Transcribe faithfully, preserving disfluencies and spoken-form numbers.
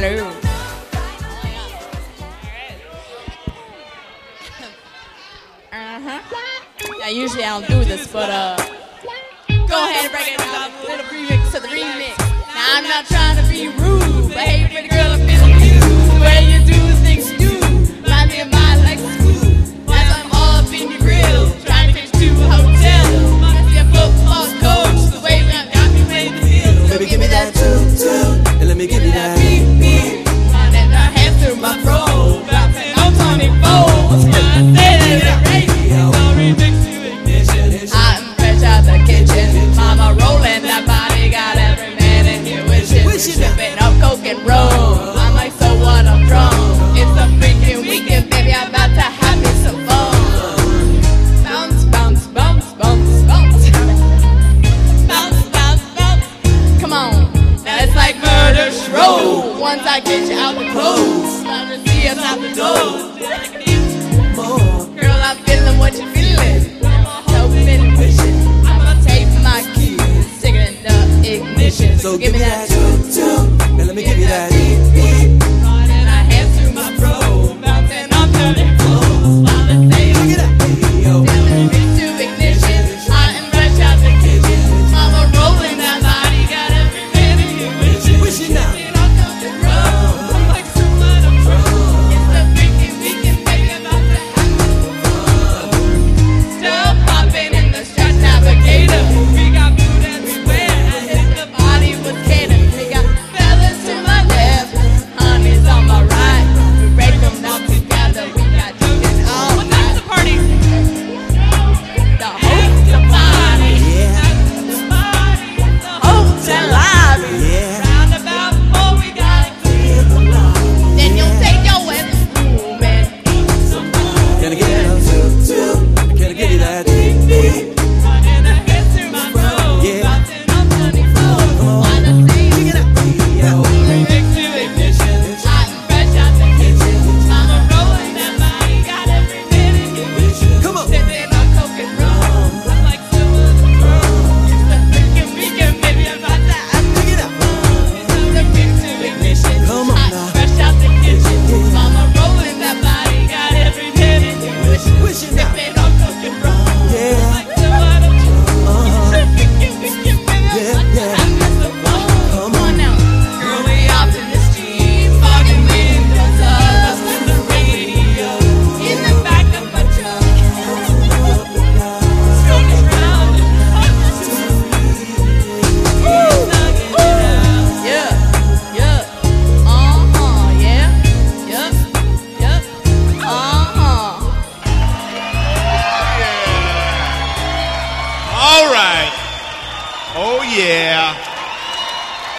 Hello. Uh-huh. Yeah, usually I don't do this, but uh, go ahead and break it down. A little remix to the remix. Now I'm not trying to be rude, but hey, pretty girl, I'm feeling you. The way you do things you do, remind me of my like school. As I'm all up in your grill, trying to get you to a hotel. I see a football coach, the way that got me playing the field. So Baby, give me that toot toot, and let me give you that beep beep. Running her hands through my robe, bouncing on Tony Bowles. I say that in the radio. Hot and fresh out the kitchen, mama rolling that body, got every man in here wishing. Sipping up coke and rum, I'm like, so what, I'm drunk. It's a freaking weekend, baby, I'm about to have me some fun. Bounce, bounce, bounce, bounce, bounce. Bounce, bounce, bounce. Come on, now it's like murder road. Once I get you out the clothes, time to see us out the door. Girl, I'm feeling what you're feeling. So been pushing. I'm gonna take my keys, stick it in the ignition. So give me that toot toot, and let me give you that beep beep. Running our hands through my robe, bouncing on turning clothes. While the same Look at that video. stepping into ignition, hot and fresh out the kitchen. Mama rolling that body, got every man in here wishing. Wishing now. Sipping on coke and rum, I'm like, so what, I'm drunk. It's the freaking weekend, baby, I'm about to have some fun. Still popping in the Strat Navigator. We got food everywhere. I hit the body with catered. We got fellas to my left, honeys on my right. We break them down together. We got chicken all night. What time's the party? The hotel party. Yeah, Hotel lobby. yeah. Roundabout before we got it. Then you'll take your weapon room and Can I get that toot toot? Can I give you that beep beep? running her head through my robe, Yeah. bouncing on funny floors. Wanna see Look at that video. remix to ignition, hot and fresh out the kitchen. Mama rolling that body, got every man in here wishing. Come on. Sipping on coke and rum, I'm like so on the drum. It's the freaking weekend, baby, I'm about to have Look at that. the remix to ignition, Come on hot now. and fresh out the kitchen. Mama rolling that body, got every man in here wishing. Wishing now. Sipping on coke and rum, Yeah. like so on the drum. Uh-huh. It's the freaking weekend, baby, I'm Yeah, about to yeah. have some fun. Come Come on now. Girl, we off in the street, fogging windows up, listening to the radio. In the back of my truck, strolling around and yeah, yeah, uh-huh, yeah, yep, yep, uh-huh. All right. Oh, yeah.